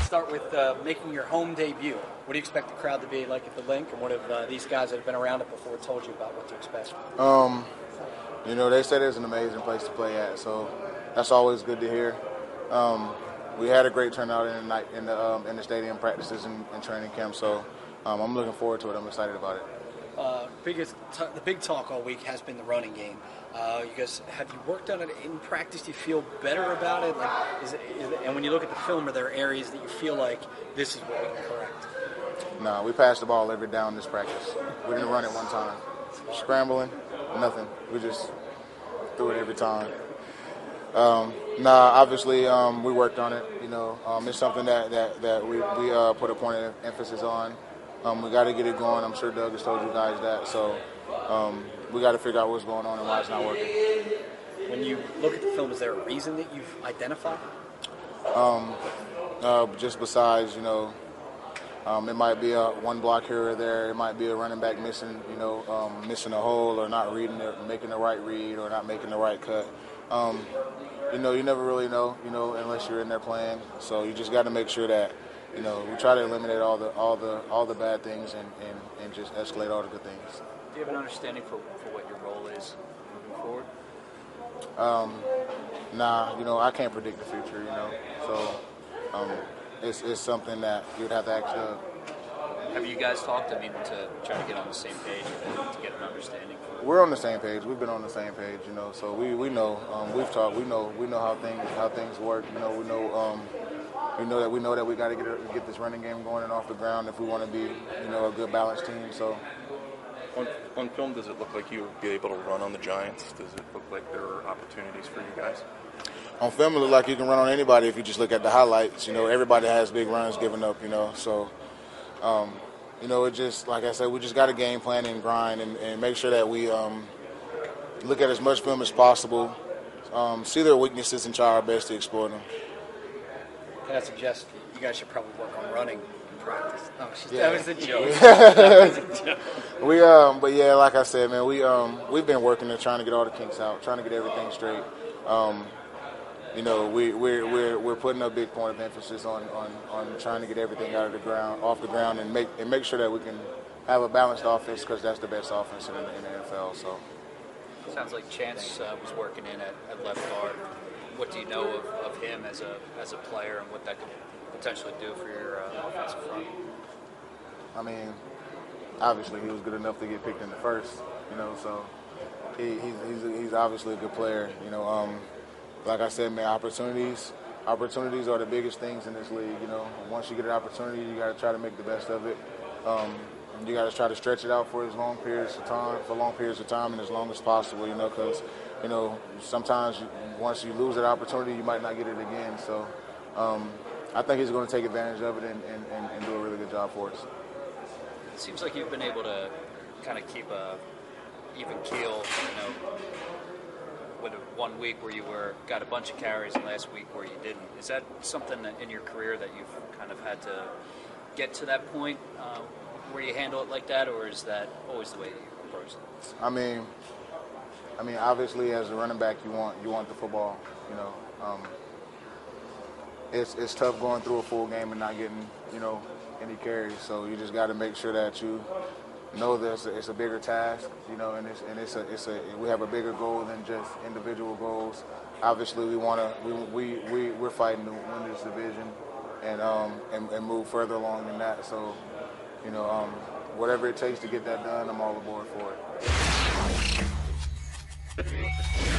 start with making your home debut. What do you expect the crowd to be like at the Link, and what have these guys that have been around it before told you about what to expect? They said it's an amazing place to play at, so that's always good to hear. We had a great turnout in the stadium practices and training camp, so I'm looking forward to it. I'm excited about it. The big talk all week has been the running game. You guys, have you worked on it in practice? Do you feel better about it? And when you look at the film, are there areas that you feel like this is what we can correct? No, we passed the ball every down this practice. We didn't run it one time. Scrambling, nothing. We just threw it every time. Obviously, we worked on it. It's something that we put a point of emphasis on. We got to get it going. I'm sure Doug has told you guys that. So we got to figure out what's going on and why it's not working. When you look at the film, is there a reason that you've identified? Just besides, it might be one block here or there. It might be a running back missing a hole or not reading it, making the right read or not making the right cut. You never really know, unless you're in there playing. So you just got to make sure that, we try to eliminate all the bad things and just escalate all the good things. Do you have an understanding for what your role is moving forward? I can't predict the future, So it's something that you'd have to ask Doug. Have you guys talked, to try to get on the same page or to get an understanding? We're on the same page. We've been on the same page, So we know. We've talked. We know how things work. We know that we got to get this running game going and off the ground if we want to be, a good balanced team. So. On film, does it look like you would be able to run on the Giants? Does it look like there are opportunities for you guys? On film, it looks like you can run on anybody if you just look at the highlights. Everybody has big runs given up, So, it just, like I said, we just got to game plan and grind and make sure that we look at as much film as possible, see their weaknesses and try our best to exploit them. Can I suggest you guys should probably work on running in practice? That was a joke. But yeah, like I said, man, we've been working and trying to get all the kinks out, trying to get everything straight. We're putting a big point of emphasis on trying to get everything off the ground, and make sure that we can have a balanced offense, because that's the best offense in the NFL. So. Sounds like Chance was working in at left guard. What do you know of him as a player and what that could potentially do for your offensive front? Obviously he was good enough to get picked in the first, so he's obviously a good player. Like I said, man, opportunities are the biggest things in this league. Once you get an opportunity, you got to try to make the best of it. You got to try to stretch it out for long periods of time, and as long as possible. Because sometimes once you lose that opportunity, you might not get it again. So I think he's going to take advantage of it and do a really good job for us. It seems like you've been able to kind of keep a even keel, with 1 week where you got a bunch of carries and last week where you didn't. Is that something that in your career that you've kind of had to get to that point where you handle it like that, or is that always the way you approach it? Obviously, as a running back, you want the football. It's tough going through a full game and not getting any carries. So you just got to make sure that you know that it's a bigger task, and we have a bigger goal than just individual goals. Obviously, we're fighting to win this division and move further along in that. So, whatever it takes to get that done, I'm all aboard for it.